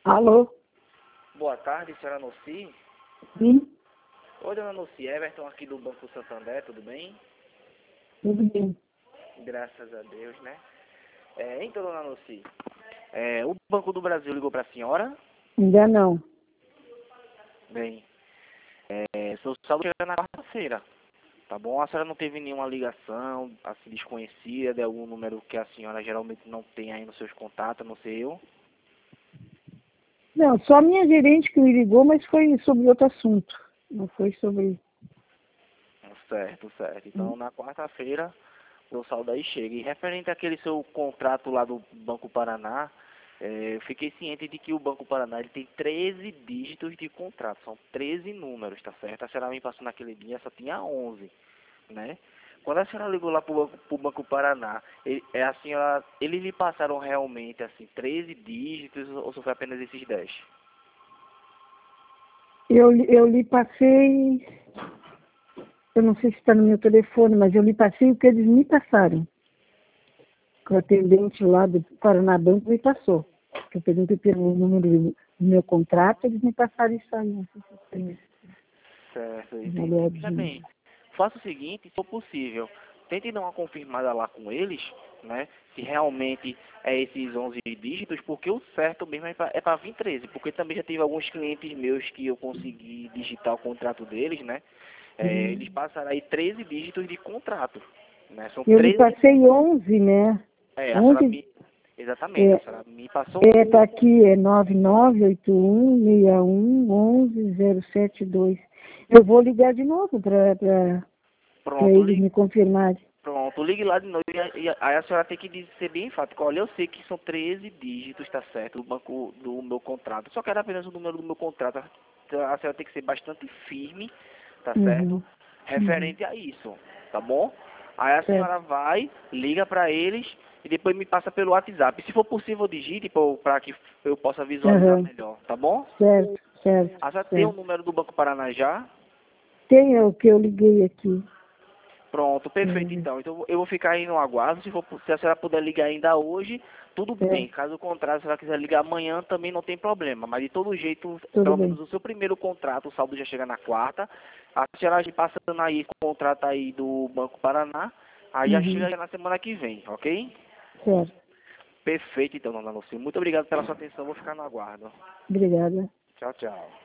Alô? Boa tarde, senhora Noci. Sim, Oi, dona Noci. Everton aqui do Banco Santander, tudo bem? tudo bem. Graças a Deus, né? Então, dona Noci, o Banco do Brasil ligou para a senhora? Ainda não. Bem, seu saldo chega na quarta-feira, tá bom? A senhora não teve nenhuma ligação, assim, desconhecida, de algum número que a senhora geralmente não tem aí nos seus contatos, não sei eu? Não, só a minha gerente que me ligou, mas foi sobre outro assunto. Não foi sobre... Certo, certo. Então, na quarta-feira, o saldo aí chega. E referente àquele seu contrato lá do Banco Paraná, eu fiquei ciente de que o Banco Paraná ele tem 13 dígitos de contrato, são 13 números, tá certo? A senhora me passou naquele dia, só tinha 11, né? Quando a senhora ligou lá pro Banco Paraná, eles lhe passaram realmente, assim, 13 dígitos ou só foi apenas esses 10? Eu lhe passei... Eu não sei se está no meu telefone, mas eu lhe passei o que eles me passaram. Que o atendente lá do Paraná Banco me passou. Que eu perguntei pelo número do meu contrato, eles me passaram isso aí. Não sei se você tem Certo, uma entendi. Veja olhadinha. bem, faça o seguinte, se for possível, tente dar uma confirmada lá com eles, né? Se realmente é esses 11 dígitos, porque o certo mesmo é para vir 13, porque também já tive alguns clientes meus que eu consegui digitar o contrato deles, né? Eles passaram aí 13 dígitos de contrato, né? São Eu lhe 13, passei 11, né? a senhora 11 me, exatamente, a é, senhora me passou tá aqui, é 9981611072. Eu vou ligar de novo para pronto, eles me confirmarem. pronto, ligue lá de novo e aí a senhora tem que ser bem enfática. Olha, eu sei que são 13 dígitos, tá certo, do banco do meu contrato. Só quero apenas o número do meu contrato. Então, a senhora tem que ser bastante firme, tá certo? Uhum, Referente a isso, tá bom? Aí a certo. senhora vai, liga para eles e depois me passa pelo WhatsApp. Se for possível, digite para que eu possa visualizar Uhum, melhor, tá bom? certo, certo, A senhora tem o certo. número do Banco Paraná já? Tem o que eu liguei aqui. Pronto, perfeito então. Então eu vou ficar aí no aguardo. Se a senhora puder ligar ainda hoje, tudo bem. Certo, Caso contrário, se ela quiser ligar amanhã, também não tem problema. Mas de todo jeito, tudo pelo menos bem. o seu primeiro contrato, o saldo já chega na quarta. A senhora já passando aí com o contrato aí do Banco Paraná, aí já Uhum, chega na semana que vem, ok? certo. Perfeito então, dona Lucia. Muito obrigado pela sua atenção. Vou ficar no aguardo. Obrigada. Tchau, tchau.